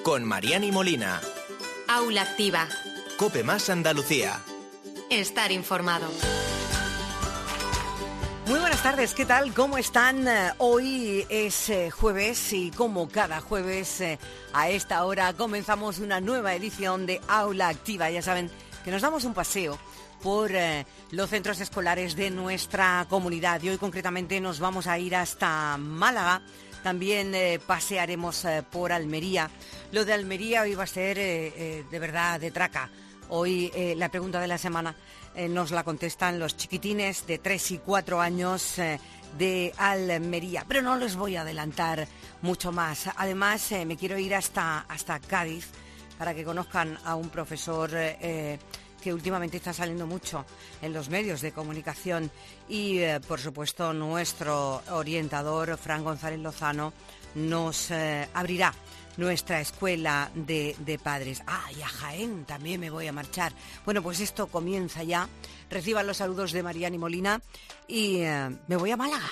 con Mariani Molina. Aula Activa. COPE Más Andalucía. Estar informado. Muy buenas tardes, ¿qué tal? ¿Cómo están? Hoy es jueves y como cada jueves a esta hora comenzamos una nueva edición de Aula Activa. Ya saben que nos damos un paseo por los centros escolares de nuestra comunidad y hoy concretamente nos vamos a ir hasta Málaga. También pasearemos por Almería. Lo de Almería hoy va a ser de verdad de traca. Hoy la pregunta de la semana nos la contestan los chiquitines de 3 y 4 años de Almería. Pero no les voy a adelantar mucho más. Además, me quiero ir hasta Cádiz para que conozcan a un profesor que últimamente está saliendo mucho en los medios de comunicación y, por supuesto, nuestro orientador, Fran González Lozano, nos abrirá nuestra escuela de padres. Y a Jaén también me voy a marchar. Bueno, pues esto comienza ya. Reciban los saludos de Mariani Molina y me voy a Málaga.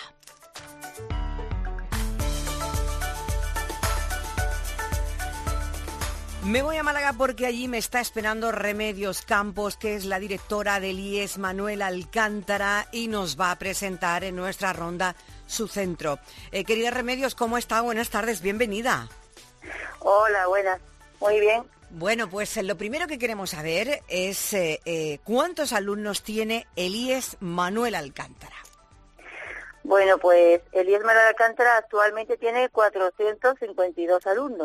Me voy a Málaga porque allí me está esperando Remedios Campos, que es la directora del IES Manuel Alcántara, y nos va a presentar en nuestra ronda su centro. Querida Remedios, ¿cómo está? Buenas tardes, bienvenida. Hola, buenas. Muy bien. Bueno, pues lo primero que queremos saber es ¿cuántos alumnos tiene el IES Manuel Alcántara? Bueno, pues el IES Manuel Alcántara actualmente tiene 452 alumnos.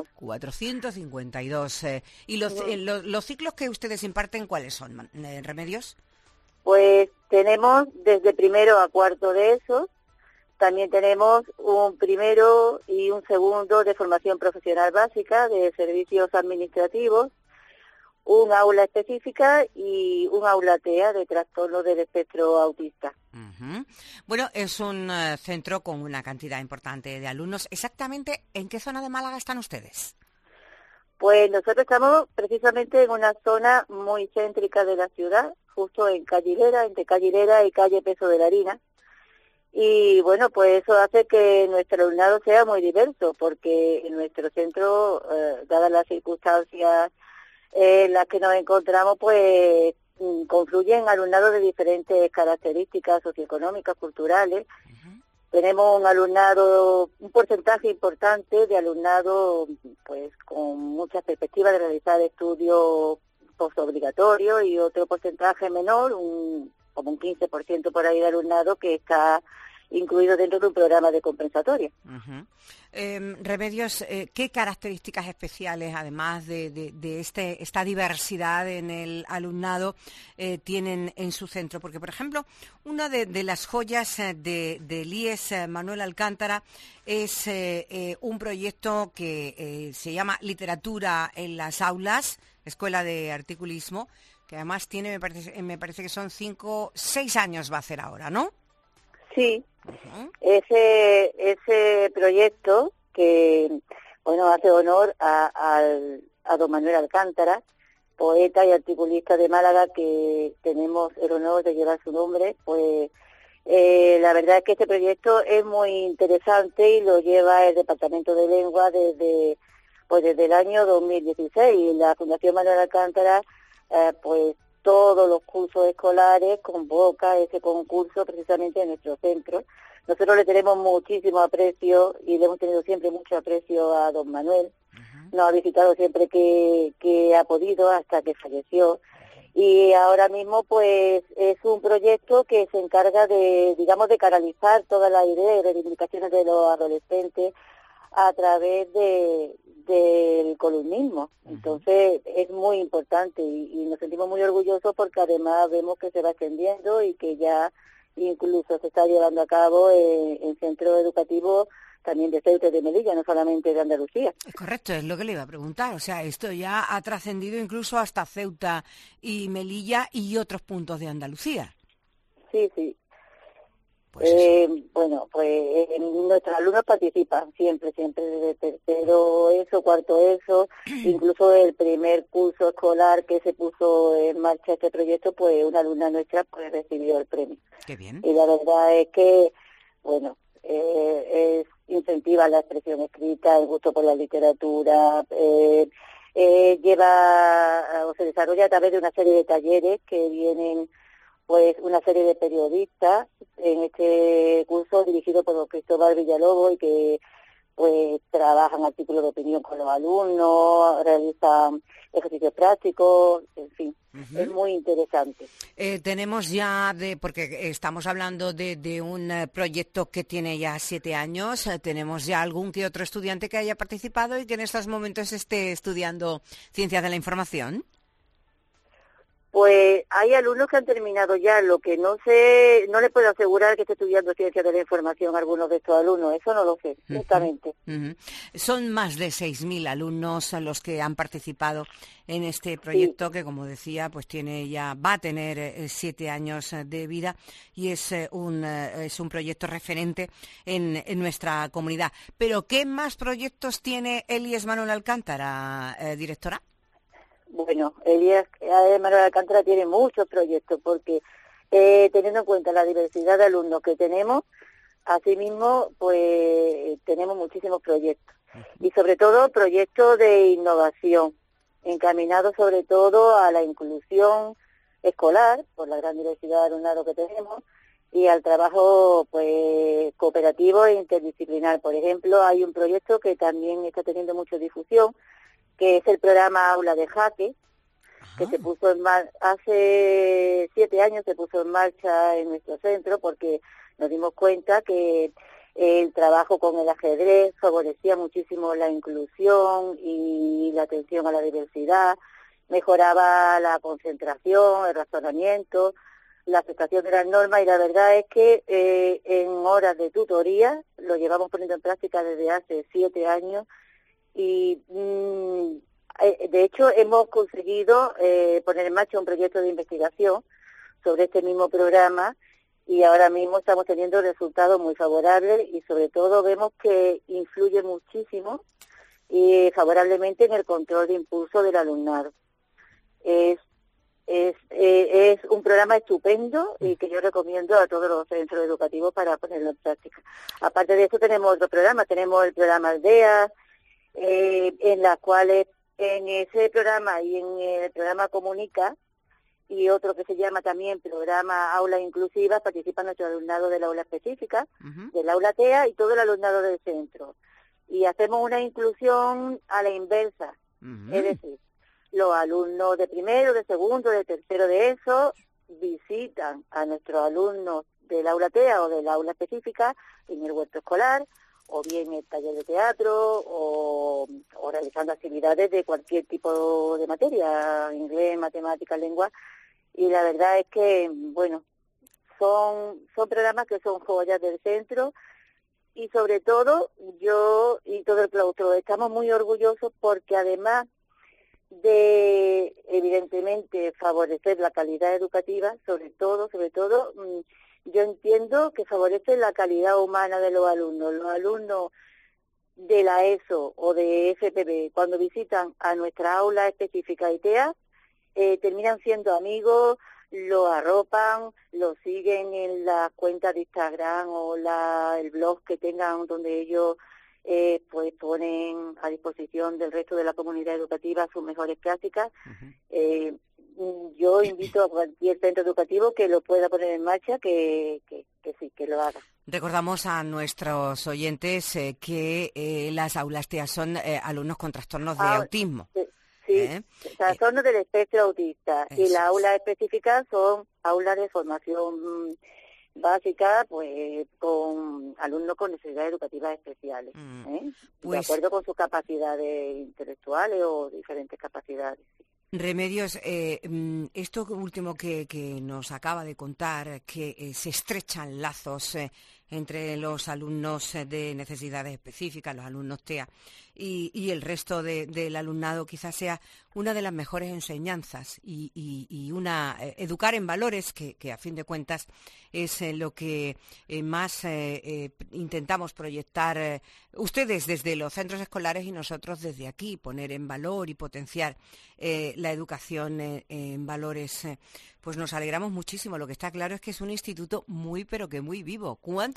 452. ¿Y los ciclos que ustedes imparten cuáles son, Remedios? Pues tenemos desde primero a cuarto de ESO. También tenemos un primero y un segundo de formación profesional básica de servicios administrativos, un aula específica y un aula TEA de trastorno del espectro autista. Uh-huh. Bueno, es un centro con una cantidad importante de alumnos. ¿Exactamente en qué zona de Málaga están ustedes? Pues nosotros estamos precisamente en una zona muy céntrica de la ciudad, justo en Calle Hilera, entre Calle Hilera y Calle Peso de la Harina. Y bueno, pues eso hace que nuestro alumnado sea muy diverso, porque en nuestro centro, dadas las circunstancias en las que nos encontramos, pues confluyen alumnados de diferentes características socioeconómicas, culturales. Uh-huh. Tenemos un porcentaje importante de alumnado pues con muchas perspectivas de realizar estudios postobligatorios y otro porcentaje menor, como un 15% por ahí de alumnado que está incluido dentro de un programa de compensatoria. Uh-huh. Remedios, ¿qué características especiales, además de esta diversidad en el alumnado, tienen en su centro? Porque, por ejemplo, una de las joyas del IES Manuel Alcántara es un proyecto que se llama Literatura en las Aulas, Escuela de Articulismo, que además tiene, me parece que son 6 años va a hacer ahora, ¿no? Sí, uh-huh. Ese proyecto que, bueno, hace honor a don Manuel Alcántara, poeta y articulista de Málaga, que tenemos el honor de llevar su nombre, pues la verdad es que este proyecto es muy interesante y lo lleva el Departamento de Lengua desde el año 2016. Y la Fundación Manuel Alcántara, pues todos los cursos escolares convoca ese concurso precisamente en nuestro centro. Nosotros le tenemos muchísimo aprecio y le hemos tenido siempre mucho aprecio a don Manuel. Uh-huh. Nos ha visitado siempre que ha podido hasta que falleció. Y ahora mismo pues es un proyecto que se encarga de canalizar todas las ideas y reivindicaciones de los adolescentes a través del columnismo. Entonces es muy importante y nos sentimos muy orgullosos porque además vemos que se va extendiendo y que ya incluso se está llevando a cabo en centros educativos también de Ceuta y de Melilla, no solamente de Andalucía. Es correcto, es lo que le iba a preguntar. O sea, esto ya ha trascendido incluso hasta Ceuta y Melilla y otros puntos de Andalucía. Sí. Pues nuestros alumnos participan siempre, desde tercero ESO, cuarto ESO, incluso el primer curso escolar que se puso en marcha este proyecto, pues una alumna nuestra pues recibió el premio. Qué bien. Y la verdad es que, incentiva la expresión escrita, el gusto por la literatura, se desarrolla a través de una serie de talleres que vienen pues una serie de periodistas en este curso dirigido por Cristóbal Villalobos y que pues trabajan artículos de opinión con los alumnos, realizan ejercicios prácticos, en fin, es muy interesante. Tenemos ya, porque estamos hablando de un proyecto que tiene ya 7 años, tenemos ya algún que otro estudiante que haya participado y que en estos momentos esté estudiando Ciencias de la Información. Pues hay alumnos que han terminado ya, lo que no sé, no le puedo asegurar que esté estudiando Ciencias de la Información algunos de estos alumnos, eso no lo sé, justamente. Son más de 6.000 alumnos los que han participado en este proyecto que, como decía, pues va a tener 7 años de vida y es un proyecto referente en nuestra comunidad. Pero ¿qué más proyectos tiene Elías Manuel Alcántara, directora? Bueno, Elías Manuel Alcántara tiene muchos proyectos porque teniendo en cuenta la diversidad de alumnos que tenemos, asimismo, pues tenemos muchísimos proyectos. Y sobre todo proyectos de innovación, encaminados sobre todo a la inclusión escolar, por la gran diversidad de alumnado que tenemos, y al trabajo pues cooperativo e interdisciplinar. Por ejemplo, hay un proyecto que también está teniendo mucha difusión, que es el programa Aula de Jaque, que se puso en marcha hace 7 años, se puso en marcha en nuestro centro porque nos dimos cuenta que el trabajo con el ajedrez favorecía muchísimo la inclusión y la atención a la diversidad, mejoraba la concentración, el razonamiento, la aceptación de las normas, y la verdad es que en horas de tutoría lo llevamos poniendo en práctica desde hace 7 años. Y de hecho hemos conseguido poner en marcha un proyecto de investigación sobre este mismo programa y ahora mismo estamos teniendo resultados muy favorables y sobre todo vemos que influye muchísimo y favorablemente en el control de impulso del alumnado. Es un programa estupendo y que yo recomiendo a todos los centros educativos para ponerlo en práctica. Aparte de eso tenemos otro programa, tenemos el programa Aldea, en las cuales en ese programa y en el programa Comunica y otro que se llama también programa Aula Inclusiva participa nuestro alumnado del aula específica, del aula TEA y todo el alumnado del centro. Y hacemos una inclusión a la inversa, es decir, los alumnos de primero, de segundo, de tercero de ESO visitan a nuestros alumnos del aula TEA o del aula específica en el huerto escolar, o bien el taller de teatro, o realizando actividades de cualquier tipo de materia, inglés, matemáticas, lengua, y la verdad es que, bueno, son programas que son joyas del centro, y sobre todo, yo y todo el claustro estamos muy orgullosos porque además de, evidentemente, favorecer la calidad educativa, sobre todo, yo entiendo que favorece la calidad humana de los alumnos. Los alumnos de la ESO o de FPB, cuando visitan a nuestra aula específica ITEA, terminan siendo amigos, lo arropan, lo siguen en las cuentas de Instagram o el blog que tengan donde ellos pues ponen a disposición del resto de la comunidad educativa sus mejores prácticas. Yo invito a cualquier centro educativo que lo pueda poner en marcha, que sí, que lo haga. Recordamos a nuestros oyentes que las aulas TEA son alumnos con trastornos de autismo. Sí, trastornos del espectro autista. Y las aulas específicas son aulas de formación básica, pues con alumnos con necesidades educativas especiales, de acuerdo con sus capacidades intelectuales o diferentes capacidades. Remedios, esto último que nos acaba de contar, que se estrechan lazos entre los alumnos de necesidades específicas, los alumnos TEA, y el resto del alumnado, quizás sea una de las mejores enseñanzas y educar en valores que a fin de cuentas es lo que más intentamos proyectar ustedes desde los centros escolares y nosotros desde aquí, poner en valor y potenciar la educación en valores. Pues nos alegramos muchísimo. Lo que está claro es que es un instituto muy, pero que muy vivo. ¿Cuántos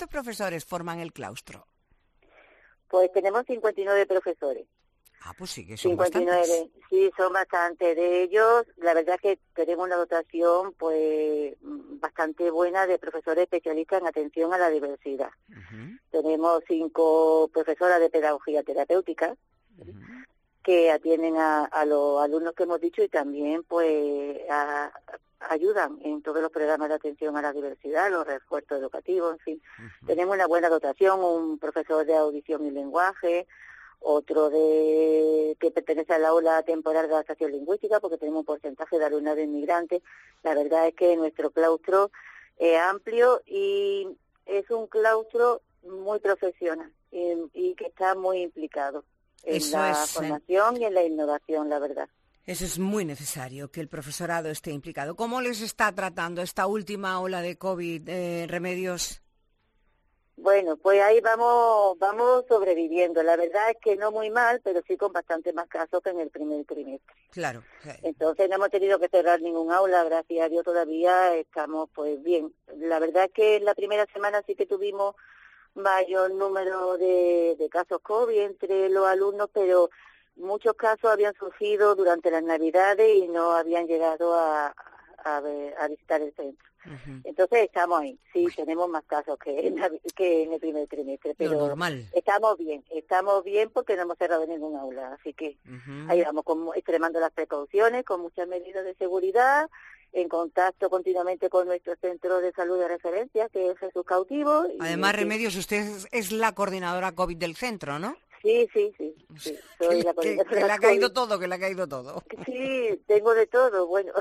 ¿Cuántos profesores forman el claustro? Pues tenemos 59 profesores. Ah, pues sí, que son 59, bastantes. sí, son bastantes. De ellos, la verdad es que tenemos una dotación pues bastante buena de profesores especialistas en atención a la diversidad. Uh-huh. Tenemos 5 profesoras de pedagogía terapéutica Uh-huh. que atienden a los alumnos que hemos dicho y también pues ayudan en todos los programas de atención a la diversidad, los refuerzos educativos, en fin. Uh-huh. Tenemos una buena dotación, un profesor de audición y lenguaje, otro que pertenece al aula temporal de adaptación lingüística, porque tenemos un porcentaje de alumnado inmigrante. La verdad es que nuestro claustro es amplio y es un claustro muy profesional y que está muy implicado en la formación y en la innovación, la verdad. Eso es muy necesario, que el profesorado esté implicado. ¿Cómo les está tratando esta última ola de COVID, Remedios? Bueno, pues ahí vamos sobreviviendo. La verdad es que no muy mal, pero sí con bastante más casos que en el primer trimestre. Claro. Entonces no hemos tenido que cerrar ningún aula, gracias a Dios todavía estamos pues bien. La verdad es que en la primera semana sí que tuvimos mayor número de casos COVID entre los alumnos, pero muchos casos habían surgido durante las Navidades y no habían llegado a visitar el centro. Uh-huh. Entonces estamos ahí, sí, tenemos más casos que en el primer trimestre, pero lo normal. Estamos bien porque no hemos cerrado ningún aula, así que ahí vamos extremando las precauciones, con muchas medidas de seguridad, en contacto continuamente con nuestro centro de salud de referencia, que es Jesús Cautivo. Además, Remedios, usted es la coordinadora COVID del centro, ¿no? Sí, soy la coordinadora. Que le ha caído todo. Sí, tengo de todo, bueno.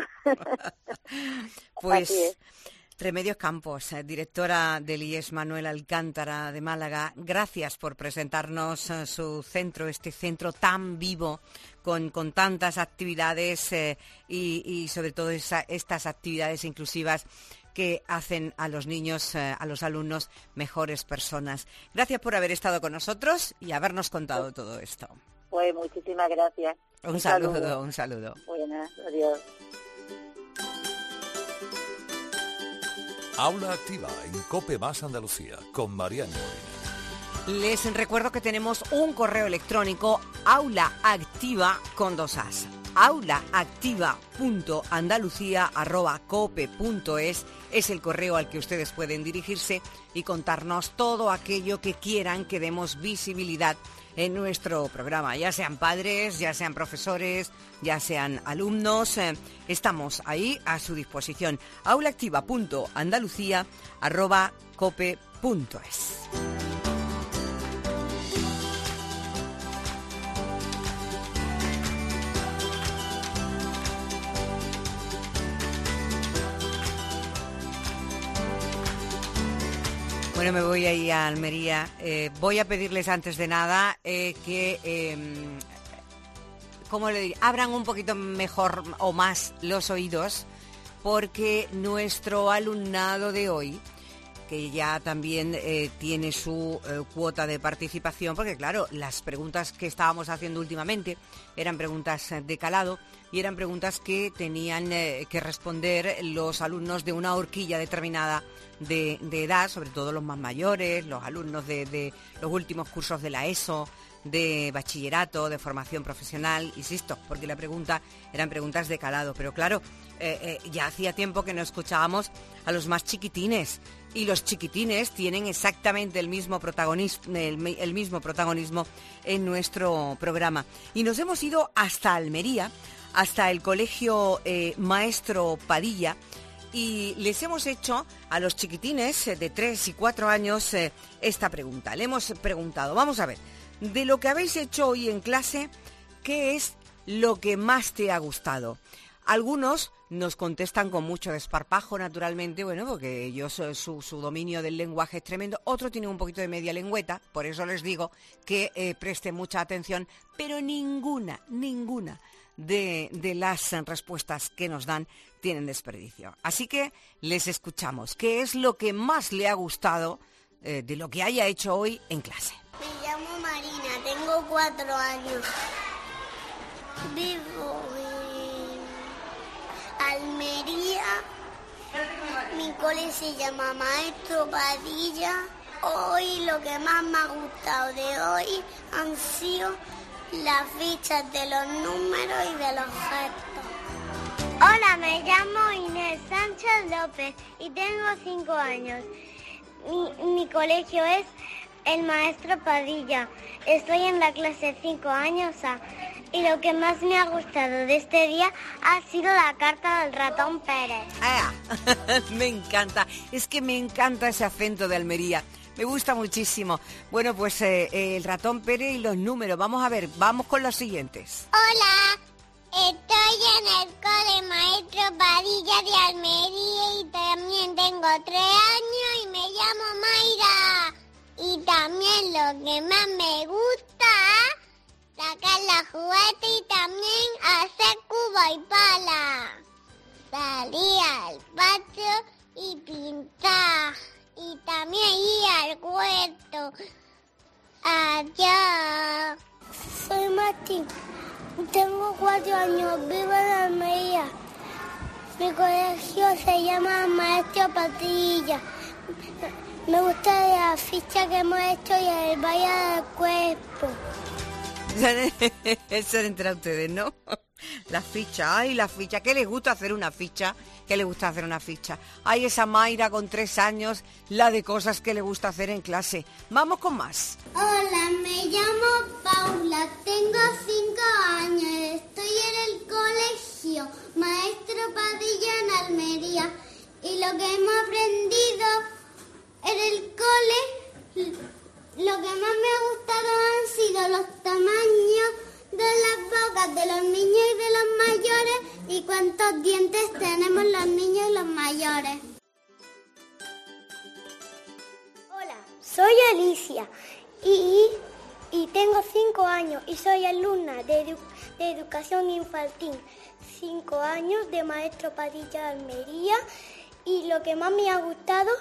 Pues Remedios Campos, directora del IES Manuel Alcántara de Málaga, gracias por presentarnos su centro, este centro tan vivo, con tantas actividades y sobre todo estas actividades inclusivas que hacen a los niños, a los alumnos, mejores personas. Gracias por haber estado con nosotros y habernos contado todo esto. Pues muchísimas gracias. Un saludo. Buenas, adiós. Aula Activa en COPE Más Andalucía con Mariano Molina. Les recuerdo que tenemos un correo electrónico aulaactiva con 2 As. aulaactiva.andalucía@cope.es es el correo al que ustedes pueden dirigirse y contarnos todo aquello que quieran que demos visibilidad en nuestro programa, ya sean padres, ya sean profesores, ya sean alumnos, estamos ahí a su disposición. aulaactiva.andalucía@cope.es. Bueno, me voy a ir a Almería. Voy a pedirles antes de nada que, ¿cómo le diría? Abran un poquito mejor o más los oídos, porque nuestro alumnado de hoy, que ya también tiene su cuota de participación, porque claro, las preguntas que estábamos haciendo últimamente eran preguntas de calado y eran preguntas que tenían que responder los alumnos de una horquilla determinada de edad, sobre todo los más mayores, los alumnos de los últimos cursos de la ESO, de bachillerato, de formación profesional, insisto, porque eran preguntas de calado, pero claro, ya hacía tiempo que no escuchábamos a los más chiquitines, y los chiquitines tienen exactamente el mismo protagonismo en nuestro programa. Y nos hemos ido hasta Almería, hasta el colegio Maestro Padilla, y les hemos hecho a los chiquitines de 3 y 4 años esta pregunta. Le hemos preguntado, vamos a ver, de lo que habéis hecho hoy en clase, ¿qué es lo que más te ha gustado? Algunos nos contestan con mucho desparpajo, naturalmente, bueno, porque ellos, su dominio del lenguaje es tremendo. Otros tienen un poquito de media lengüeta, por eso les digo que presten mucha atención, pero ninguna de las respuestas que nos dan tienen desperdicio. Así que les escuchamos. ¿Qué es lo que más le ha gustado de lo que haya hecho hoy en clase? Me llamo Marina, tengo 4 años. Vivo en Almería. Mi cole se llama Maestro Padilla. Hoy lo que más me ha gustado de hoy han sido las fichas de los números y de los gestos. Hola, me llamo Inés Sánchez López y tengo 5 años. Mi colegio es el Maestro Padilla. Estoy en la clase 5 años A. Y lo que más me ha gustado de este día ha sido la carta del ratón Pérez. Me encanta, es que me encanta ese acento de Almería. Me gusta muchísimo. Bueno, pues el ratón Pérez y los números. Vamos a ver, vamos con los siguientes. Hola, estoy en el cole Maestro Padilla de Almería y también tengo 3 años y me llamo Mayra. Y también lo que más me gusta es sacar la juguete y también hacer cubo y pala. Salir al patio y pintar. Y también ir al huerto. Allá. Soy Martín. Tengo 4 años. Vivo en Almería. Mi colegio se llama Maestro Padilla. Me gusta la ficha que hemos hecho y el baile del cuerpo. Se han enterado ustedes, ¿no? La ficha, ay, la ficha. ¿Qué les gusta hacer una ficha? ¿Qué le gusta hacer una ficha? Ay, esa Mayra con 3 años, la de cosas que le gusta hacer en clase. Vamos con más. Hola, me llamo Paula, tengo 5 años, estoy en el colegio Maestro Padilla en Almería. Y lo que hemos aprendido en el cole, lo que más me ha gustado han sido los tamaños de las bocas de los niños y de los mayores y cuántos dientes tenemos los niños y los mayores. Hola, soy Alicia y tengo 5 años y soy alumna de educación infantil. 5 años de Maestro Padilla Almería y lo que más me ha gustado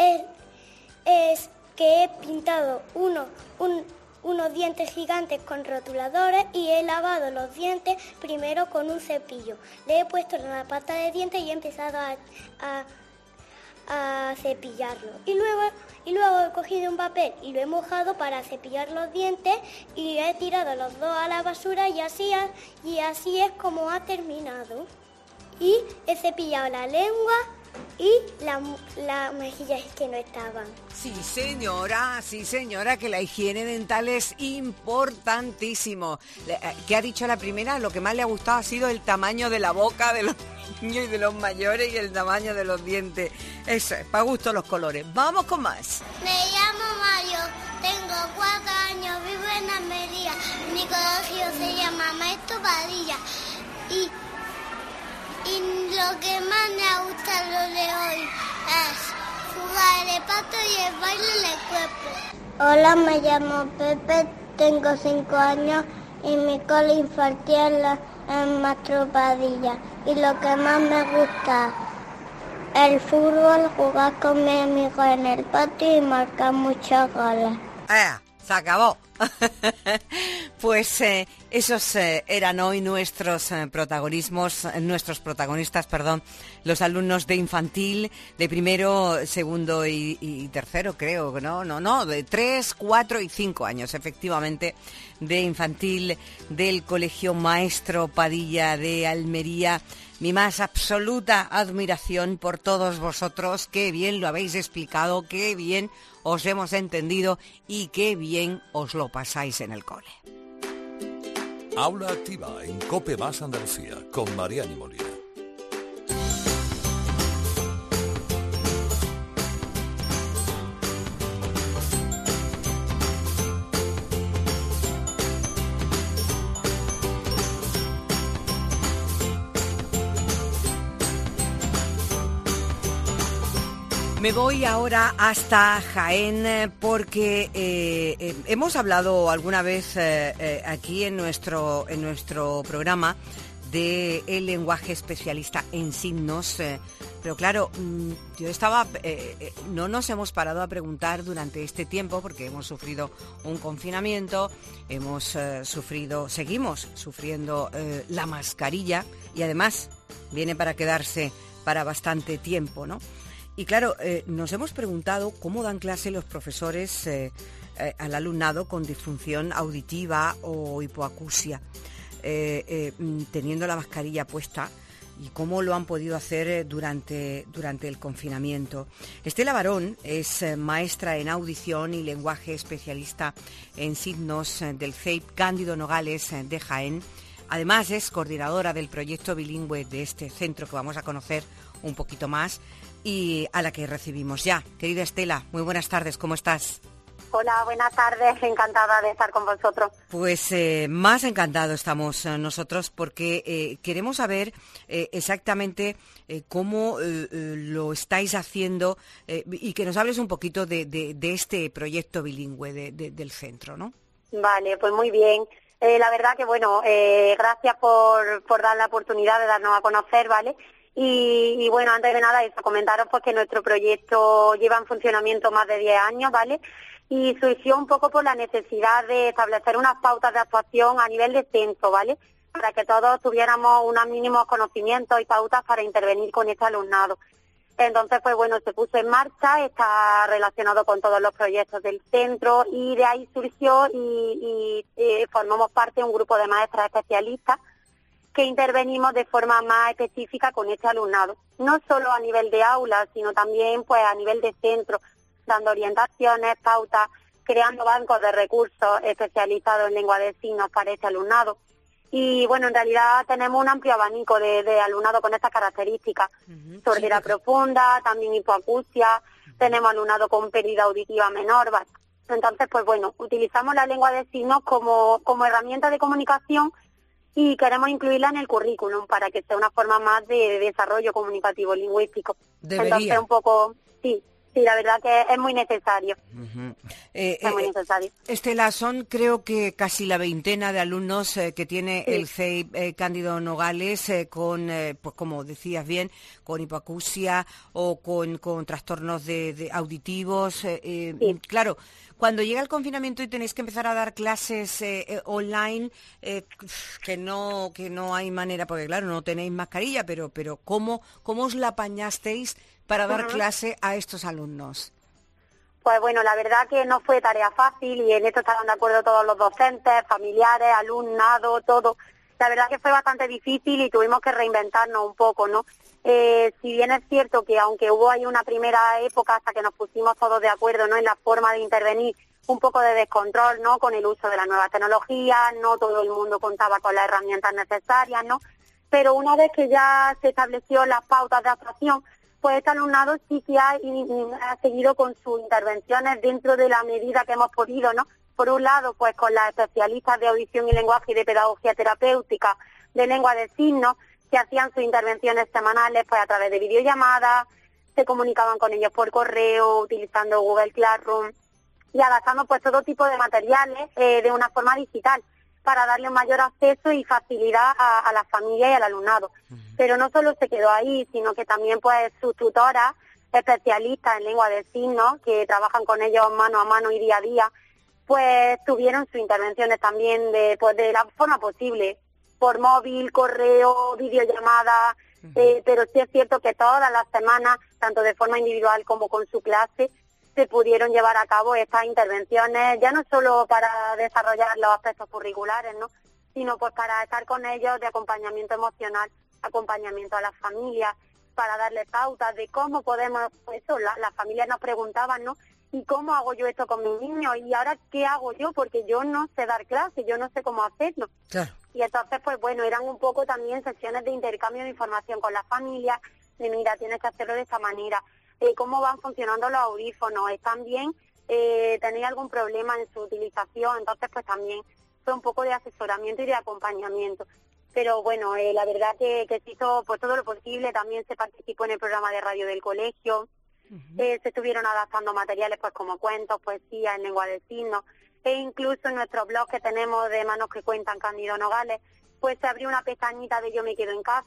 es que he pintado unos dientes gigantes con rotuladores y he lavado los dientes primero con un cepillo. Le he puesto en la pasta de dientes y he empezado a cepillarlo. Y luego he cogido un papel y lo he mojado para cepillar los dientes y he tirado los dos a la basura y así es como ha terminado. Y he cepillado la lengua y las mejillas que no estaban. Sí, señora, que la higiene dental es importantísimo. ¿Qué ha dicho la primera? Lo que más le ha gustado ha sido el tamaño de la boca de los niños y de los mayores y el tamaño de los dientes. Eso es, para gusto los colores. Vamos con más. Me llamo Mario, tengo 4 años, vivo en Almería. Mi colegio se llama Maestro Padilla. Y lo que más me ha gustado de hoy es jugar el pato y el baile del cuerpo. Hola, me llamo Pepe, tengo 5 años y mi cole infantil es Maestro Padilla. Y lo que más me gusta es el fútbol, jugar con mis amigos en el patio y marcar muchos goles. Se acabó. Pues esos eran hoy nuestros protagonistas, los alumnos de infantil, de primero, segundo y tercero, creo, no, de 3, 4 y 5 años, efectivamente, de infantil del Colegio Maestro Padilla de Almería. Mi más absoluta admiración por todos vosotros, qué bien lo habéis explicado, qué bien os hemos entendido y qué bien os lo pasáis en el cole. Aula Activa en COPE Más Andalucía con Mariano Molina. Me voy ahora hasta Jaén porque hemos hablado alguna vez aquí en nuestro programa del lenguaje especialista en signos, pero claro, yo estaba, no nos hemos parado a preguntar durante este tiempo porque hemos sufrido un confinamiento, seguimos sufriendo la mascarilla y además viene para quedarse para bastante tiempo, ¿no? Y claro, nos hemos preguntado cómo dan clase los profesores al alumnado con disfunción auditiva o hipoacusia, teniendo la mascarilla puesta, y cómo lo han podido hacer durante el confinamiento. Estela Barón es maestra en audición y lenguaje, especialista en signos del CEIP Cándido Nogales de Jaén. Además es coordinadora del proyecto bilingüe de este centro que vamos a conocer un poquito más y a la que recibimos ya. Querida Estela, muy buenas tardes, ¿cómo estás? Hola, buenas tardes, encantada de estar con vosotros. Pues más encantados estamos nosotros porque queremos saber exactamente cómo lo estáis haciendo y que nos hables un poquito de este proyecto bilingüe del centro, ¿no? Vale, pues muy bien. La verdad que, bueno, gracias por dar la oportunidad de darnos a conocer, ¿vale? Y bueno, antes de nada, eso, comentaros pues que nuestro proyecto lleva en funcionamiento más de 10 años, ¿vale? Y surgió un poco por la necesidad de establecer unas pautas de actuación a nivel de centro, ¿vale? Para que todos tuviéramos unos mínimos conocimientos y pautas para intervenir con este alumnado. Entonces, pues bueno, se puso en marcha, está relacionado con todos los proyectos del centro y de ahí surgió y formamos parte de un grupo de maestras especialistas que intervenimos de forma más específica con este alumnado. No solo a nivel de aula, sino también pues a nivel de centro, dando orientaciones, pautas, creando bancos de recursos especializados en lengua de signos para este alumnado. Y bueno, en realidad tenemos un amplio abanico de alumnado con estas características. Sordera profunda, también hipoacusia, tenemos alumnado con pérdida auditiva menor. Entonces, pues bueno, utilizamos la lengua de signos como herramienta de comunicación y queremos incluirla en el currículum para que sea una forma más de desarrollo comunicativo lingüístico. Debería. Entonces, un poco, sí, la verdad que es muy necesario. Es muy necesario. Estela, son creo que casi la veintena de alumnos que tiene el CEIP Cándido Nogales con, pues como decías bien, con hipoacusia o con trastornos de auditivos. Claro, cuando llega el confinamiento y tenéis que empezar a dar clases online, que no hay manera, porque claro, no tenéis mascarilla, pero ¿cómo os la apañasteis para dar clase a estos alumnos? Pues bueno, la verdad que no fue tarea fácil y en esto estaban de acuerdo todos los docentes, familiares, alumnado, todo. La verdad que fue bastante difícil y tuvimos que reinventarnos un poco, ¿no? Si bien es cierto que aunque hubo ahí una primera época hasta que nos pusimos todos de acuerdo, ¿no?, en la forma de intervenir, un poco de descontrol, ¿no?, con el uso de las nuevas tecnologías, no todo el mundo contaba con las herramientas necesarias, ¿no? Pero una vez que ya se estableció las pautas de actuación, pues este alumnado sí que ha seguido con sus intervenciones dentro de la medida que hemos podido, ¿no? Por un lado, pues con las especialistas de audición y lenguaje y de pedagogía terapéutica de lengua de signos, que hacían sus intervenciones semanales pues a través de videollamadas, se comunicaban con ellos por correo, utilizando Google Classroom y adaptando pues todo tipo de materiales de una forma digital para darle un mayor acceso y facilidad a las familias y al alumnado. Pero no solo se quedó ahí, sino que también pues sus tutoras, especialistas en lengua de signos, que trabajan con ellos mano a mano y día a día, pues tuvieron sus intervenciones también de la forma posible, por móvil, correo, videollamada, pero sí es cierto que todas las semanas, tanto de forma individual como con su clase, se pudieron llevar a cabo estas intervenciones, ya no solo para desarrollar los aspectos curriculares, ¿no?, sino pues para estar con ellos de acompañamiento emocional, acompañamiento a las familias, para darles pautas de cómo podemos, pues eso, las familias nos preguntaban, ¿no?, ¿y cómo hago yo esto con mis niños? ¿Y ahora qué hago yo? Porque yo no sé dar clases, yo no sé cómo hacerlo. Claro. Y entonces, pues bueno, eran un poco también sesiones de intercambio de información con las familias, de mira, tienes que hacerlo de esta manera. ¿Cómo van funcionando los audífonos? ¿Están bien? ¿Tenéis algún problema en su utilización? Entonces, pues también fue un poco de asesoramiento y de acompañamiento. Pero bueno, la verdad que se hizo pues todo lo posible, también se participó en el programa de radio del colegio, se estuvieron adaptando materiales pues como cuentos, poesía en lengua de signos, e incluso en nuestro blog que tenemos de Manos que Cuentan Cándido Nogales, pues se abrió una pestañita de Yo me quedo en casa,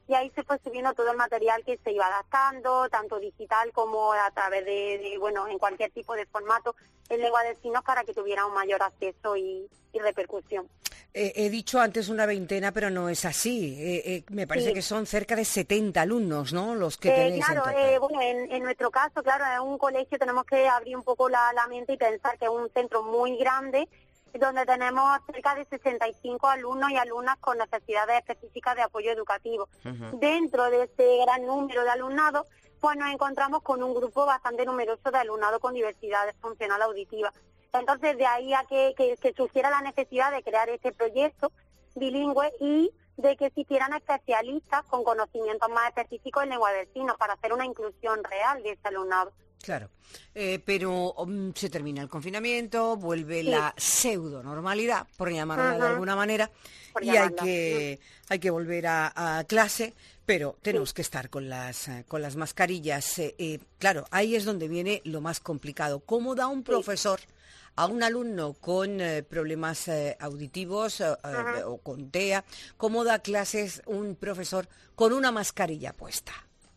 y ahí se fue subiendo todo el material que se iba adaptando, tanto digital como a través de bueno, en cualquier tipo de formato, en lengua de signos, para que tuviera un mayor acceso y repercusión. He dicho antes una veintena, pero no es así. Me parece que son cerca de 70 alumnos, ¿no?, los que tenéis claro, en total. bueno, en nuestro caso, claro, es un colegio, tenemos que abrir un poco la mente y pensar que es un centro muy grande, donde tenemos cerca de 65 alumnos y alumnas con necesidades específicas de apoyo educativo. Dentro de ese gran número de alumnado, pues nos encontramos con un grupo bastante numeroso de alumnado con diversidad funcional auditiva. Entonces, de ahí a que surgiera la necesidad de crear este proyecto bilingüe y de que existieran especialistas con conocimientos más específicos en lengua de signos para hacer una inclusión real de ese alumnado. Claro, pero se termina el confinamiento, vuelve la pseudo-normalidad, por llamarla de alguna manera, y hay que volver a clase, pero tenemos que estar con las mascarillas. Claro, ahí es donde viene lo más complicado. ¿Cómo da un profesor a un alumno con problemas auditivos o con TEA? ¿Cómo da clases un profesor con una mascarilla puesta?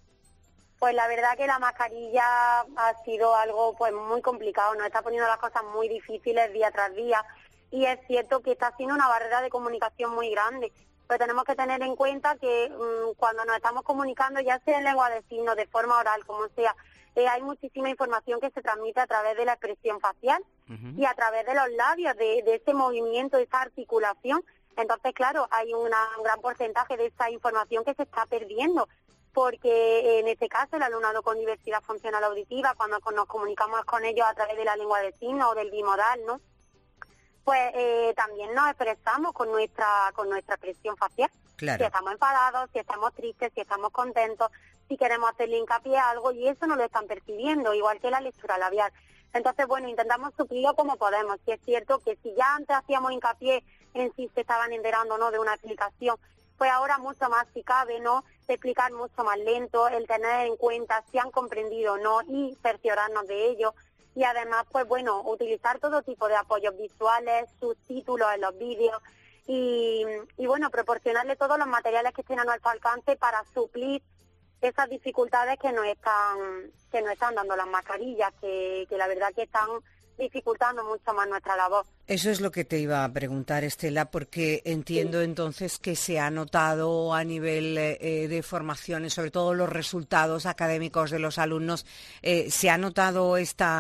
Pues la verdad que la mascarilla ha sido algo pues muy complicado, nos está poniendo las cosas muy difíciles día tras día, y es cierto que está siendo una barrera de comunicación muy grande. Pero tenemos que tener en cuenta que cuando nos estamos comunicando, ya sea en lengua de signos, de forma oral, como sea, hay muchísima información que se transmite a través de la expresión facial y a través de los labios, de ese movimiento, de esa articulación. Entonces, claro, hay un gran porcentaje de esa información que se está perdiendo, porque en este caso el alumnado con diversidad funcional auditiva, cuando nos comunicamos con ellos a través de la lengua de signos o del bimodal, ¿no?, pues también nos expresamos con nuestra expresión facial. Claro. Si estamos enfadados, si estamos tristes, si estamos contentos, si queremos hacerle hincapié a algo, y eso no lo están percibiendo, igual que la lectura labial. Entonces, bueno, intentamos suplirlo como podemos. Si es cierto que si ya antes hacíamos hincapié en si se estaban enterando o no de una explicación, pues ahora mucho más, si cabe, ¿no?, explicar mucho más lento, el tener en cuenta si han comprendido o no y cerciorarnos de ello. Y además, pues bueno, utilizar todo tipo de apoyos visuales, subtítulos en los vídeos y bueno, proporcionarle todos los materiales que estén a nuestro alcance para suplir esas dificultades que nos están dando las mascarillas, que la verdad que están dificultando mucho más nuestra labor. Eso es lo que te iba a preguntar, Estela, porque entiendo entonces que se ha notado a nivel de formaciones, sobre todo los resultados académicos de los alumnos, ¿se ha notado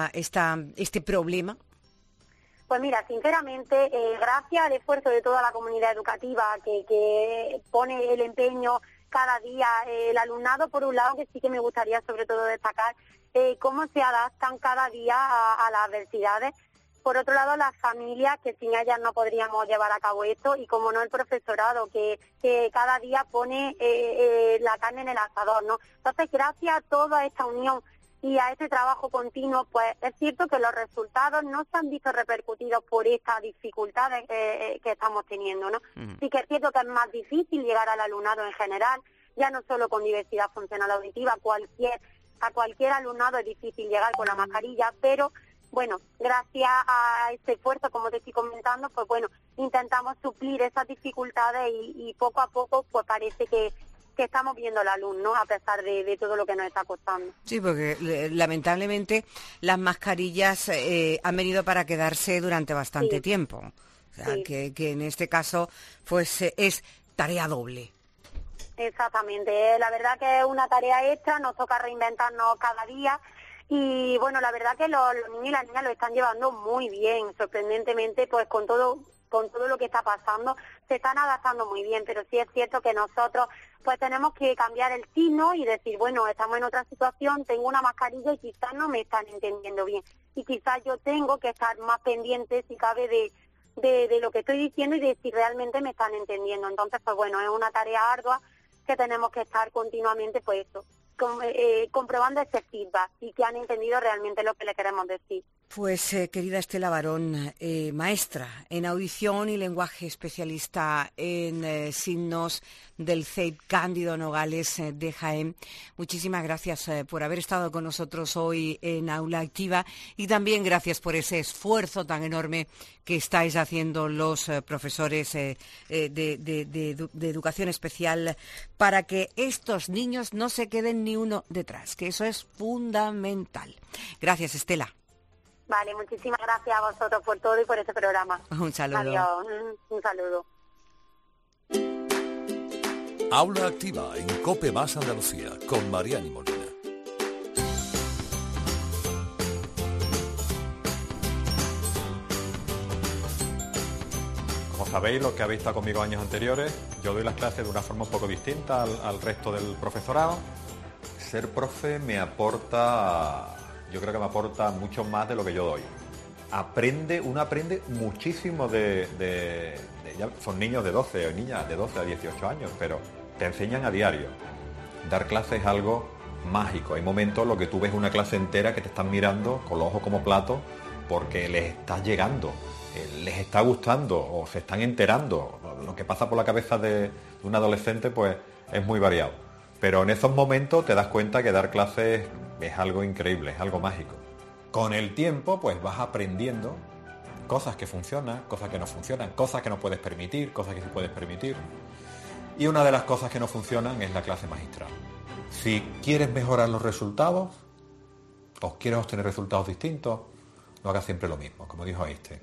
este problema? Pues mira, sinceramente, gracias al esfuerzo de toda la comunidad educativa que pone el empeño cada día, el alumnado, por un lado, que sí que me gustaría sobre todo destacar, cómo se adaptan cada día a las adversidades. Por otro lado, las familias, que sin ellas no podríamos llevar a cabo esto, y como no el profesorado, que cada día pone la carne en el asador, ¿no? Entonces, gracias a toda esta unión y a este trabajo continuo, pues es cierto que los resultados no se han visto repercutidos por estas dificultades que estamos teniendo, ¿no? Sí que es cierto que es más difícil llegar al alumnado en general, ya no solo con diversidad funcional auditiva, a cualquier alumnado es difícil llegar con la mascarilla, pero bueno, gracias a este esfuerzo, como te estoy comentando, pues bueno, intentamos suplir esas dificultades y poco a poco pues parece que estamos viendo la luz, ¿no?, a pesar de todo lo que nos está costando. Sí, porque lamentablemente las mascarillas han venido para quedarse durante bastante tiempo. O sea, que en este caso pues es tarea doble. Exactamente, la verdad que es una tarea extra, nos toca reinventarnos cada día y bueno, la verdad que los niños y las niñas lo están llevando muy bien, sorprendentemente, pues con todo lo que está pasando, se están adaptando muy bien, pero sí es cierto que nosotros pues tenemos que cambiar el signo y decir, bueno, estamos en otra situación, tengo una mascarilla y quizás no me están entendiendo bien, y quizás yo tengo que estar más pendiente, si cabe, de lo que estoy diciendo y de si realmente me están entendiendo. Entonces, pues bueno, es una tarea ardua que tenemos que estar continuamente, pues eso, comprobando ese feedback y que han entendido realmente lo que le queremos decir. Pues querida Estela Barón, maestra en audición y lenguaje, especialista en signos del CEIP Cándido Nogales de Jaén, muchísimas gracias por haber estado con nosotros hoy en Aula Activa y también gracias por ese esfuerzo tan enorme que estáis haciendo los profesores de educación especial para que estos niños no se queden ni uno detrás, que eso es fundamental. Gracias, Estela. Vale, muchísimas gracias a vosotros por todo y por este programa. Un saludo. Adiós, un saludo. Aula Activa en COPE Más Andalucía con Mariani Molina. Como sabéis, los que habéis estado conmigo años anteriores, yo doy las clases de una forma un poco distinta al resto del profesorado. Ser profe me aporta... Yo creo que me aporta mucho más de lo que yo doy. Uno aprende muchísimo ya son niños de 12 o niñas de 12 a 18 años, pero te enseñan a diario. Dar clases es algo mágico. Hay momentos en los que tú ves una clase entera que te están mirando con los ojos como platos porque les estás llegando, les está gustando o se están enterando. Lo que pasa por la cabeza de un adolescente pues es muy variado. Pero en esos momentos te das cuenta que dar clases es algo increíble, es algo mágico. Con el tiempo, pues vas aprendiendo cosas que funcionan, cosas que no funcionan, cosas que no puedes permitir, cosas que sí puedes permitir. Y una de las cosas que no funcionan es la clase magistral. Si quieres mejorar los resultados, o quieres obtener resultados distintos, no hagas siempre lo mismo, como dijo Einstein.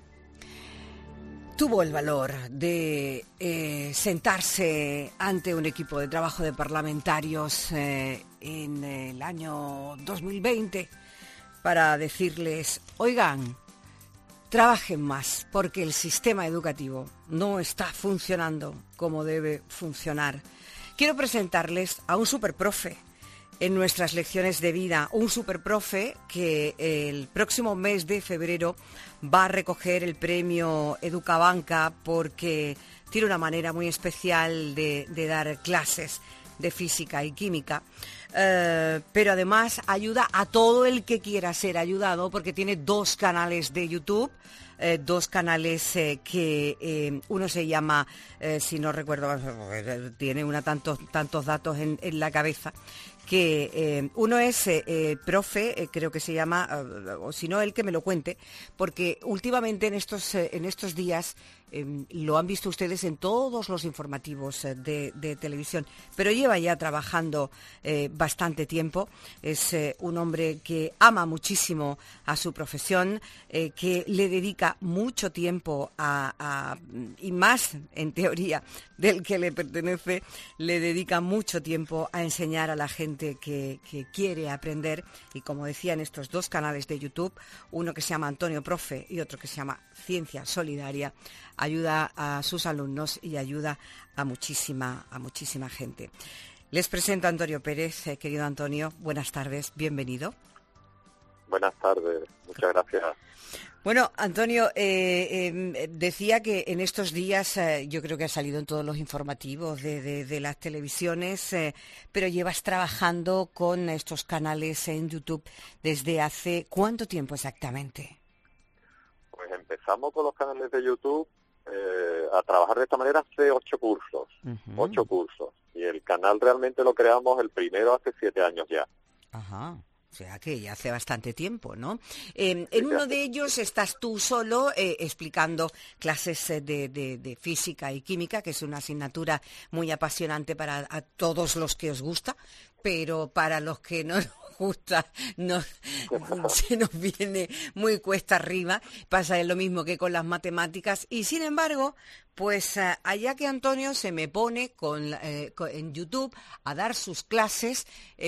Tuvo el valor de sentarse ante un equipo de trabajo de parlamentarios en el año 2020 para decirles, oigan, trabajen más porque el sistema educativo no está funcionando como debe funcionar. Quiero presentarles a un superprofe en nuestras lecciones de vida, un superprofe que el próximo mes de febrero va a recoger el premio Educabanca porque tiene una manera muy especial de dar clases de física y química, pero además ayuda a todo el que quiera ser ayudado porque tiene 2 canales de YouTube, 2 canales que uno se llama, si no recuerdo, tiene tantos datos en la cabeza, que uno es profe, creo que se llama, o si no, él que me lo cuente, porque últimamente en estos días lo han visto ustedes en todos los informativos de televisión, pero lleva ya trabajando bastante tiempo. Es un hombre que ama muchísimo a su profesión, que le dedica mucho tiempo y más en teoría del que le pertenece, le dedica mucho tiempo a enseñar a la gente que quiere aprender, y como decía, en estos 2 canales de YouTube, uno que se llama Antonio Profe y otro que se llama Ciencia Solidaria, ayuda a sus alumnos y ayuda a muchísima gente. Les presento a Antonio Pérez. Querido Antonio, buenas tardes, bienvenido. Buenas tardes, muchas gracias. Bueno, Antonio, decía que en estos días, yo creo que ha salido en todos los informativos de las televisiones, pero llevas trabajando con estos canales en YouTube desde hace ¿cuánto tiempo exactamente? Pues empezamos con los canales de YouTube a trabajar de esta manera hace 8 cursos, 8 cursos. Y el canal realmente lo creamos el primero hace 7 años ya. Ajá. O sea que ya hace bastante tiempo, ¿no? En uno de ellos estás tú solo explicando clases de física y química, que es una asignatura muy apasionante para a todos los que os gusta, pero para los que no nos gusta, se nos viene muy cuesta arriba. Pasa lo mismo que con las matemáticas y sin embargo, pues allá que Antonio se me pone en YouTube a dar sus clases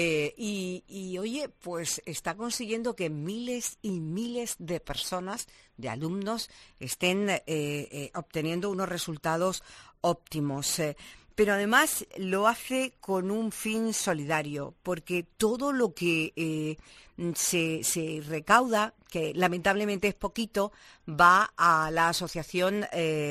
y oye, pues está consiguiendo que miles y miles de personas, de alumnos, estén obteniendo unos resultados óptimos. Pero además lo hace con un fin solidario, porque todo lo que se recauda, que lamentablemente es poquito, va a la asociación,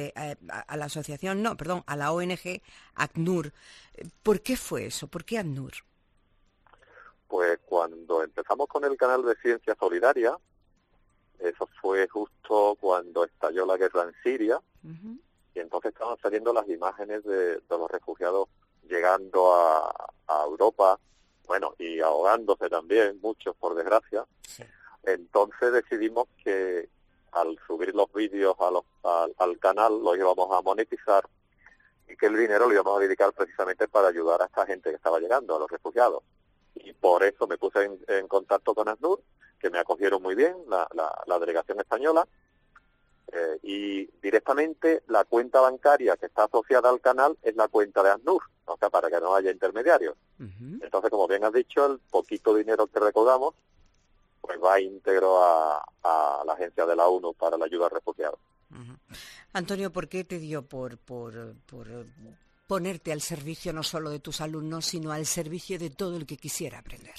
a la ONG ACNUR. ¿Por qué fue eso? ¿Por qué ACNUR? Pues cuando empezamos con el canal de Ciencia Solidaria, eso fue justo cuando estalló la guerra en Siria, y entonces estaban saliendo las imágenes de los refugiados llegando a Europa, bueno, y ahogándose también, muchos por desgracia. Sí. Entonces decidimos que al subir los vídeos al canal los íbamos a monetizar y que el dinero lo íbamos a dedicar precisamente para ayudar a esta gente que estaba llegando, a los refugiados. Y por eso me puse en contacto con ACNUR, que me acogieron muy bien, la delegación española, y directamente la cuenta bancaria que está asociada al canal es la cuenta de ACNUR, o sea, para que no haya intermediarios. Entonces, como bien has dicho, el poquito dinero que recaudamos pues va íntegro a la agencia de la ONU para la ayuda a refugiados. Antonio, ¿por qué te dio por ponerte al servicio no solo de tus alumnos, sino al servicio de todo el que quisiera aprender?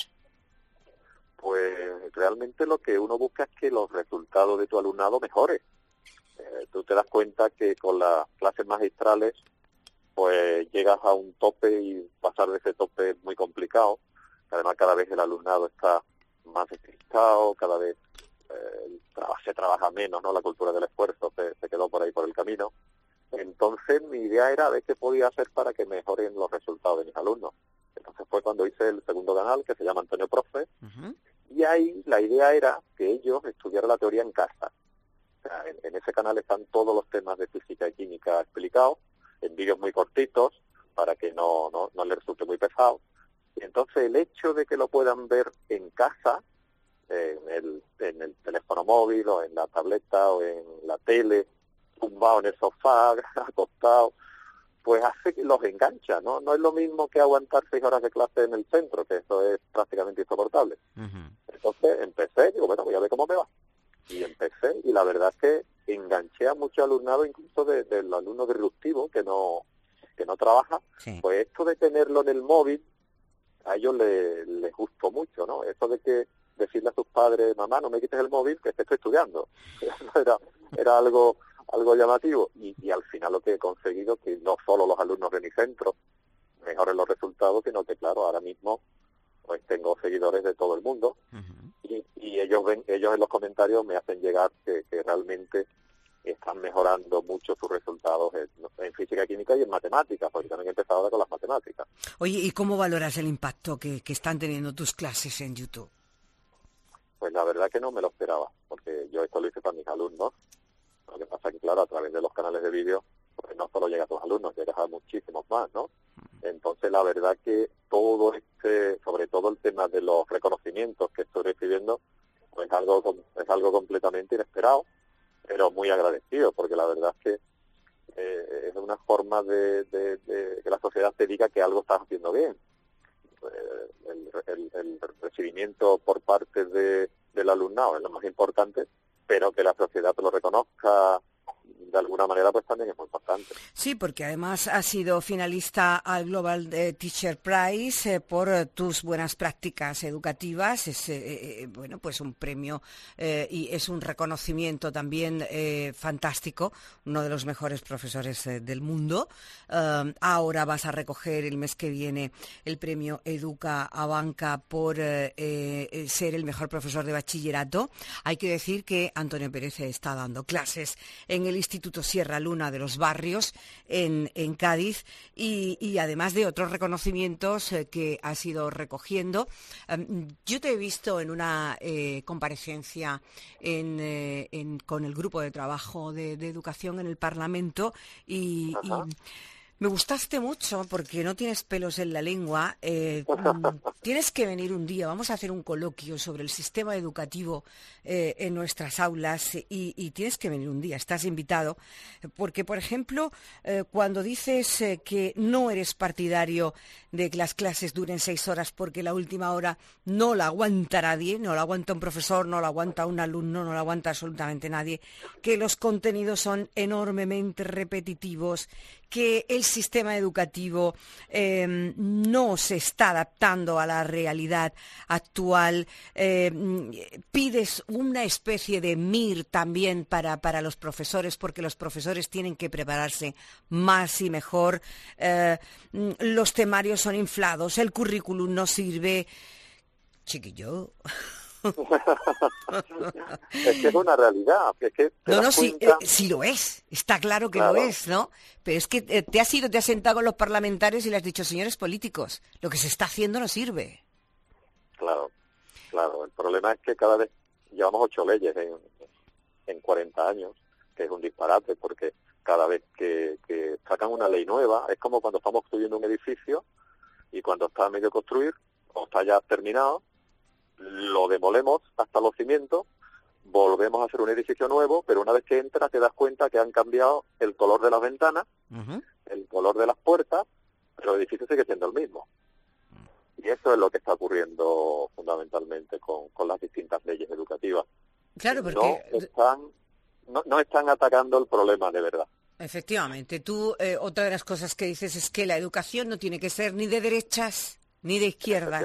Pues realmente lo que uno busca es que los resultados de tu alumnado mejoren. Tú te das cuenta que con las clases magistrales pues llegas a un tope y pasar de ese tope es muy complicado. Además, cada vez el alumnado está más despistado, cada vez se trabaja menos, ¿no? La cultura del esfuerzo se quedó por ahí por el camino. Entonces mi idea era ver qué podía hacer para que mejoren los resultados de mis alumnos. Entonces fue cuando hice el segundo canal, que se llama Antonio Profe, y ahí la idea era que ellos estudiaran la teoría en casa. O sea, en ese canal están todos los temas de física y química explicados, en vídeos muy cortitos, para que no les resulte muy pesado. Y entonces el hecho de que lo puedan ver en casa, en el teléfono móvil o en la tableta o en la tele, tumbado en el sofá, acostado, pues hace que los engancha, ¿no? No es lo mismo que aguantar 6 horas de clase en el centro, que eso es prácticamente insoportable. Entonces empecé, digo, bueno, voy a ver cómo me va. Y empecé, y la verdad es que enganché a mucho alumnado, incluso del alumno disruptivo que no trabaja. Sí. Pues esto de tenerlo en el móvil, a ellos les gustó mucho, ¿no? Eso de que decirle a sus padres, mamá, no me quites el móvil, que estoy estudiando. Era algo llamativo. Y al final lo que he conseguido que no solo los alumnos de mi centro mejoren los resultados, sino que, claro, ahora mismo pues tengo seguidores de todo el mundo. Y ellos en los comentarios me hacen llegar que realmente están mejorando mucho sus resultados en física, química y en matemáticas, porque también he empezado ahora con las matemáticas. Oye, ¿y cómo valoras el impacto que están teniendo tus clases en YouTube? Pues la verdad que no me lo esperaba, porque yo esto lo hice para mis alumnos. Lo que pasa es que, claro, a través de los canales de vídeo, pues no solo llega a tus alumnos, llegas a muchísimos más, ¿no? Entonces, la verdad que todo sobre todo el tema de los reconocimientos que estoy recibiendo, pues es algo completamente inesperado, pero muy agradecido, porque la verdad es que es una forma de que la sociedad te diga que algo estás haciendo bien. El recibimiento por parte del alumnado es lo más importante, pero que la sociedad te lo reconozca de alguna manera pues también es muy importante. Sí, porque además has sido finalista al Global Teacher Prize por tus buenas prácticas educativas. Es bueno, pues un premio y es un reconocimiento también fantástico, uno de los mejores profesores del mundo. Ahora vas a recoger el mes que viene el premio Educa Abanca por ser el mejor profesor de bachillerato. Hay que decir que Antonio Pérez está dando clases en el Instituto Sierra Luna de los Barrios en Cádiz y además de otros reconocimientos que has ido recogiendo. Yo te he visto en una comparecencia con el grupo de trabajo de educación en el Parlamento y me gustaste mucho porque no tienes pelos en la lengua. Tienes que venir un día, vamos a hacer un coloquio sobre el sistema educativo en nuestras aulas y tienes que venir un día, estás invitado. Porque, por ejemplo, cuando dices que no eres partidario de que las clases duren 6 horas porque la última hora no la aguanta nadie, no la aguanta un profesor, no la aguanta un alumno, no la aguanta absolutamente nadie, que los contenidos son enormemente repetitivos, que el sistema educativo no se está adaptando a la realidad actual. Pides una especie de MIR también para los profesores, porque los profesores tienen que prepararse más y mejor. Los temarios son inflados, el currículum no sirve. Chiquillo, Es que es una realidad. Es que sí lo es. Está claro que Claro. lo es, ¿no? Pero es que te has sentado con los parlamentarios y le has dicho, señores políticos, lo que se está haciendo no sirve. Claro. El problema es que cada vez llevamos 8 leyes en 40 años, que es un disparate, porque cada vez que sacan una ley nueva, es como cuando estamos construyendo un edificio y cuando está a medio construir, o está ya terminado, lo demolemos hasta los cimientos, volvemos a hacer un edificio nuevo, pero una vez que entras te das cuenta que han cambiado el color de las ventanas, el color de las puertas, pero el edificio sigue siendo el mismo. Y eso es lo que está ocurriendo fundamentalmente con las distintas leyes educativas. Claro, porque... No están atacando el problema de verdad. Efectivamente, tú, otra de las cosas que dices es que la educación no tiene que ser ni de derechas ni de izquierdas,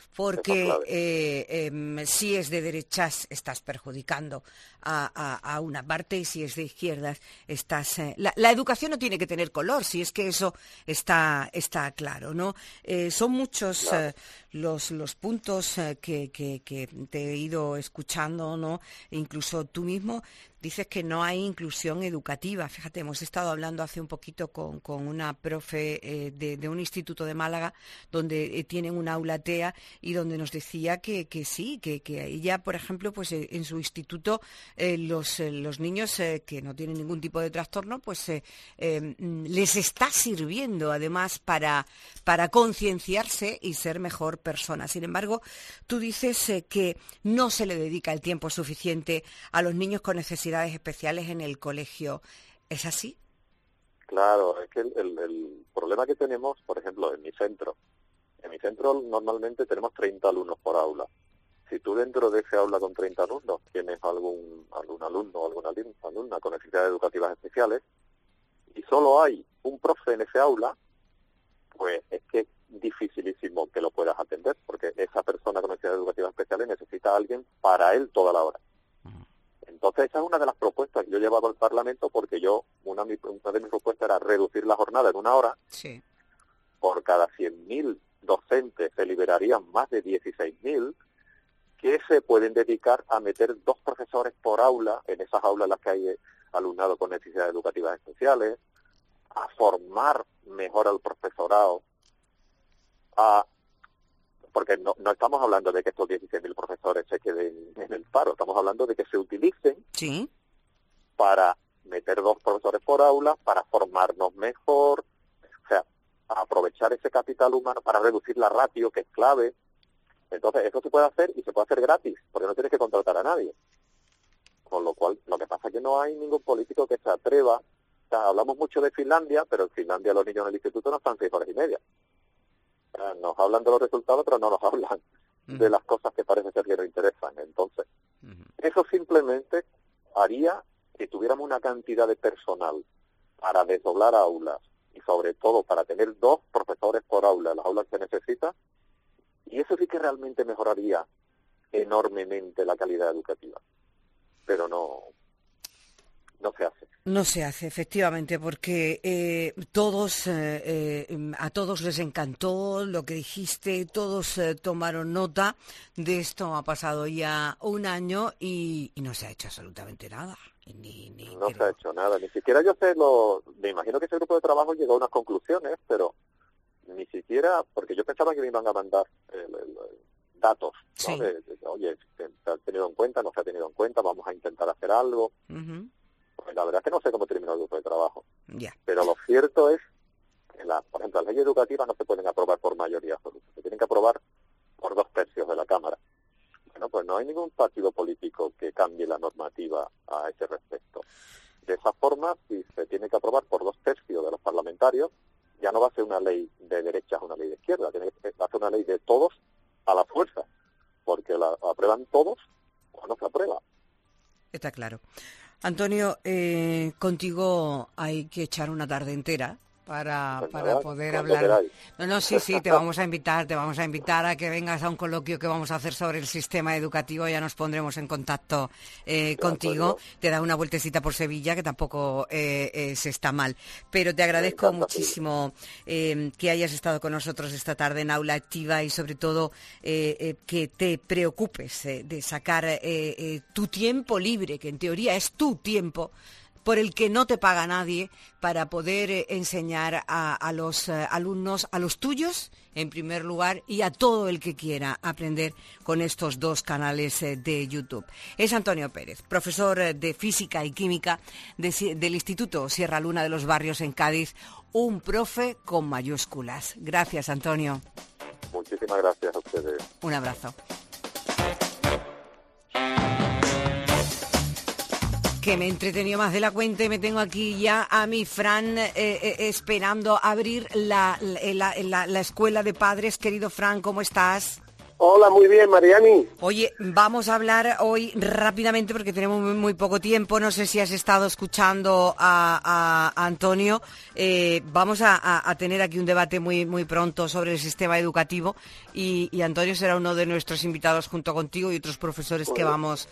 porque si es de derechas estás perjudicando a una parte y si es de izquierdas estás... La educación no tiene que tener color, si es que eso está claro, ¿no? Son muchos los puntos que te he ido escuchando, ¿no? Incluso tú mismo dices que no hay inclusión educativa. Fíjate, hemos estado hablando hace un poquito con una profe de un instituto de Málaga donde tienen una aula TEA y donde nos decía que sí, que ella, por ejemplo, pues en su instituto los niños que no tienen ningún tipo de trastorno, pues les está sirviendo además para concienciarse y ser mejor persona. Sin embargo, tú dices que no se le dedica el tiempo suficiente a los niños con necesidades especiales en el colegio. ¿Es así? Claro, es que el problema que tenemos, por ejemplo, en mi centro normalmente tenemos 30 alumnos por aula. Si tú dentro de ese aula con 30 alumnos tienes algún alumno o alguna alumna con necesidades educativas especiales y solo hay un profe en ese aula, pues es que es dificilísimo que lo puedas atender, porque esa persona con necesidades educativas especiales necesita a alguien para él toda la hora. Entonces esa es una de las propuestas que yo he llevado al Parlamento, porque una de mis propuestas era reducir la jornada en 1 hora. Sí. Por cada 100.000 docentes se liberarían más de 16.000 que se pueden dedicar a meter 2 profesores por aula en esas aulas en las que hay alumnado con necesidades educativas especiales, a formar mejor al profesorado, porque no estamos hablando de que estos 16.000 profesores se queden en el paro, estamos hablando de que se utilicen para meter 2 profesores por aula, para formarnos mejor, o sea, aprovechar ese capital humano para reducir la ratio, que es clave. Entonces, eso se puede hacer y se puede hacer gratis, porque no tienes que contratar a nadie. Con lo cual, lo que pasa es que no hay ningún político que se atreva. O sea, hablamos mucho de Finlandia, pero en Finlandia los niños en el instituto no están 6 horas y media. Nos hablan de los resultados, pero no nos hablan de las cosas que parece ser que nos interesan. Entonces, eso simplemente haría que tuviéramos una cantidad de personal para desdoblar aulas y sobre todo para tener 2 profesores por aula en las aulas que necesita, y eso sí que realmente mejoraría enormemente la calidad educativa. Pero no se hace. No se hace, efectivamente, porque a todos les encantó lo que dijiste, todos tomaron nota de esto. Ha pasado ya 1 año y no se ha hecho absolutamente nada. No se ha hecho nada, ni siquiera me imagino que ese grupo de trabajo llegó a unas conclusiones, pero ni siquiera, porque yo pensaba que me iban a mandar datos, ¿no? Oye, ¿se ha tenido en cuenta? ¿No se ha tenido en cuenta? Vamos a intentar hacer algo. Pues la verdad es que no sé cómo terminó el grupo de trabajo. Pero lo cierto es que, por ejemplo, las leyes educativas no se pueden aprobar por mayoría absoluta, se tienen que aprobar por 2/3 de la Cámara. Bueno, pues no hay ningún partido político que cambie la normativa a ese respecto. De esa forma, si se tiene que aprobar por 2/3 de los parlamentarios, ya no va a ser una ley de derechas, una ley de izquierda, tiene que ser una ley de todos a la fuerza, porque la aprueban todos o no se aprueba. Está claro. Antonio, contigo hay que echar una tarde entera para nada, poder cuando hablar. queráis. No, sí, te vamos a invitar a que vengas a un coloquio que vamos a hacer sobre el sistema educativo. Ya nos pondremos en contacto contigo. Te da una vueltecita por Sevilla, que tampoco se está mal. Pero te agradezco muchísimo que hayas estado con nosotros esta tarde en Aula Activa y sobre todo que te preocupes de sacar tu tiempo libre, que en teoría es tu tiempo, por el que no te paga nadie, para poder enseñar a los alumnos, a los tuyos en primer lugar, y a todo el que quiera aprender con estos dos canales de YouTube. Es Antonio Pérez, profesor de Física y Química del Instituto Sierra Luna de los Barrios en Cádiz, un profe con mayúsculas. Gracias, Antonio. Muchísimas gracias a ustedes. Un abrazo. Que me he entretenido más de la cuenta y me tengo aquí ya a mi Fran esperando abrir la escuela de padres. Querido Fran, ¿cómo estás? Hola, muy bien, Mariani. Oye, vamos a hablar hoy rápidamente porque tenemos muy poco tiempo. No sé si has estado escuchando a Antonio. Vamos a tener aquí un debate muy pronto sobre el sistema educativo y Antonio será uno de nuestros invitados junto contigo y otros profesores que vamos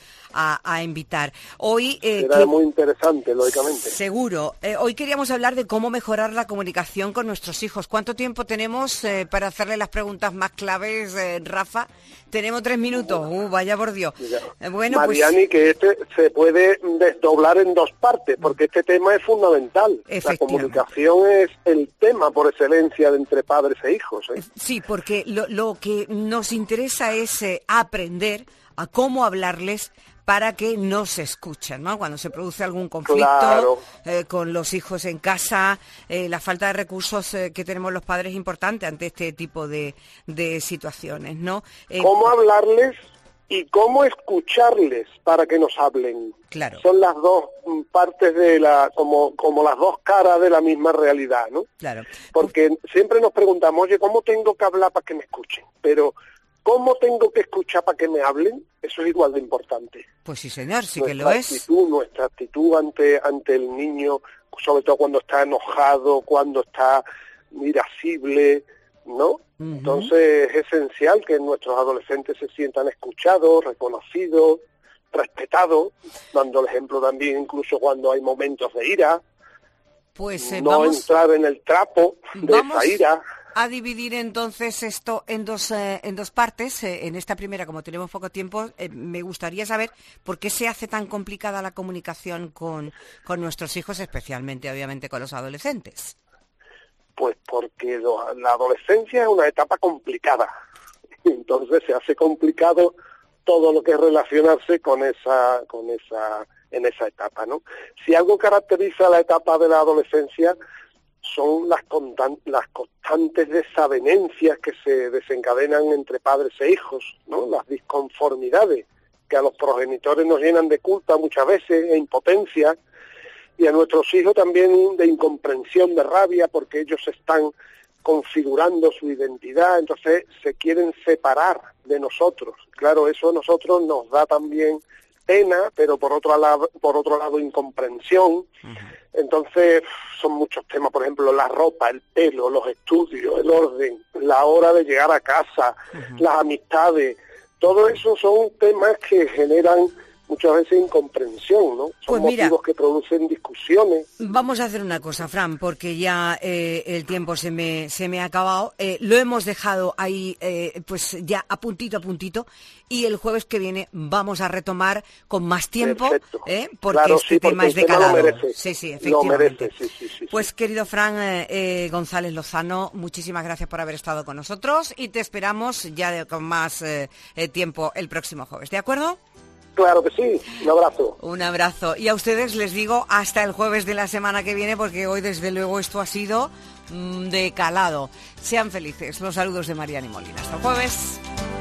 a invitar. Hoy será muy interesante, lógicamente. Seguro. Hoy queríamos hablar de cómo mejorar la comunicación con nuestros hijos. ¿Cuánto tiempo tenemos para hacerle las preguntas más claves, Rafa? Tenemos 3 minutos. Vaya por Dios. Bueno, Mariani, pues, que este se puede desdoblar en dos partes, porque este tema es fundamental. La comunicación es el tema por excelencia de entre padres e hijos. Sí, porque lo que nos interesa es aprender a cómo hablarles para que no se escuchen, ¿no? Cuando se produce algún conflicto con los hijos en casa, la falta de recursos que tenemos los padres es importante ante este tipo de situaciones, ¿no? ¿Cómo hablarles y cómo escucharles para que nos hablen? Claro. Son las dos partes de como las dos caras de la misma realidad, ¿no? Claro. Porque siempre nos preguntamos, oye, ¿cómo tengo que hablar para que me escuchen? Pero ¿cómo tengo que escuchar para que me hablen? Eso es igual de importante. Pues sí, señor, sí que lo es. Nuestra actitud ante el niño, sobre todo cuando está enojado, cuando está irascible, ¿no? Entonces es esencial que nuestros adolescentes se sientan escuchados, reconocidos, respetados, dando el ejemplo también incluso cuando hay momentos de ira. Pues no entrar en el trapo de esa ira. A dividir entonces esto en dos partes. En esta primera, como tenemos poco tiempo, me gustaría saber por qué se hace tan complicada la comunicación con nuestros hijos, especialmente, obviamente, con los adolescentes. Pues porque la adolescencia es una etapa complicada. Entonces se hace complicado todo lo que es relacionarse en esa etapa, ¿no? Si algo caracteriza la etapa de la adolescencia son las constantes desavenencias que se desencadenan entre padres e hijos, ¿no? Las disconformidades que a los progenitores nos llenan de culpa muchas veces, e impotencia, y a nuestros hijos también de incomprensión, de rabia, porque ellos están configurando su identidad, entonces se quieren separar de nosotros. Claro, eso a nosotros nos da también pena, pero por otro lado incomprensión. Entonces son muchos temas, por ejemplo, la ropa, el pelo, los estudios, el orden, la hora de llegar a casa, las amistades, todo eso son temas que generan muchas veces incomprensión, ¿no? Son motivos que producen discusiones. Vamos a hacer una cosa, Fran, porque ya el tiempo se me ha acabado. Lo hemos dejado ahí pues ya a puntito, y el jueves que viene vamos a retomar con más tiempo, porque claro, este tema es de calado. Sí, efectivamente. Lo merece, sí. Pues querido Fran González Lozano, muchísimas gracias por haber estado con nosotros y te esperamos ya con más tiempo el próximo jueves, ¿de acuerdo? Claro que sí, un abrazo. Un abrazo. Y a ustedes les digo hasta el jueves de la semana que viene, porque hoy desde luego esto ha sido de calado. Sean felices. Los saludos de Mariani Molina. Hasta el jueves.